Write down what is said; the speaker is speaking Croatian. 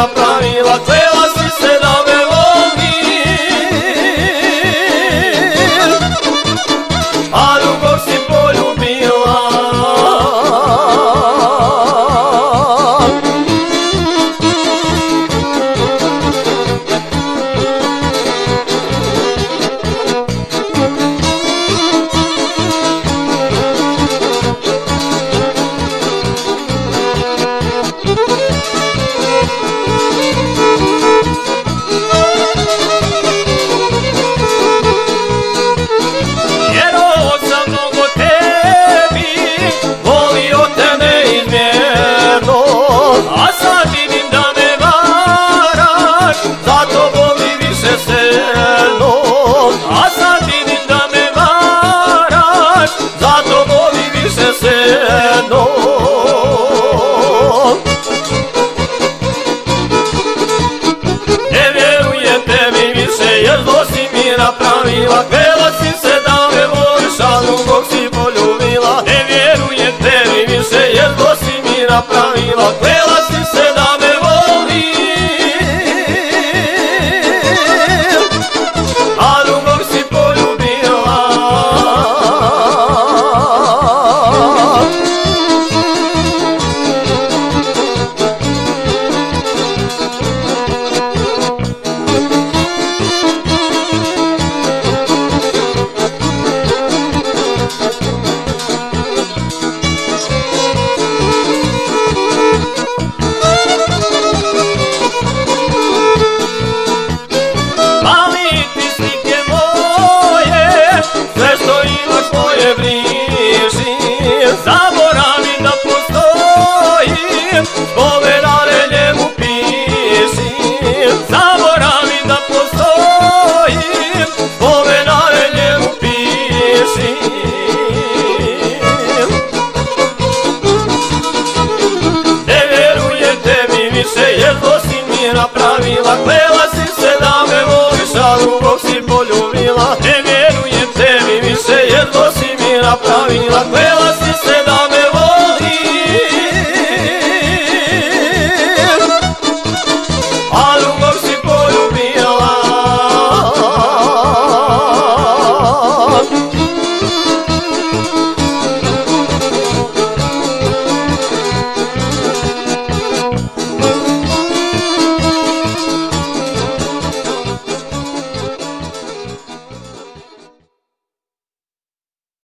napravila, klela si se da me voliš, a drugog si poljubila. Ne vjerujem tebi više jer zlo si mi napravila, klela si se da me voliš, a drugog si poljubila. Ne vjerujem tebi više jer zlo si mi napravila, klela si se da me voliš, a drugog si poljubila. Zaboravi da postojim, spomenare njemu pišim. Zaboravi da postojim, spomenare njemu pišim. Ne vjerujem tebi više jer zlo si mi napravila, klela si se da me voliš, a drugog si poljubila. Ne vjerujem tebi više jer zlo si mi napravila.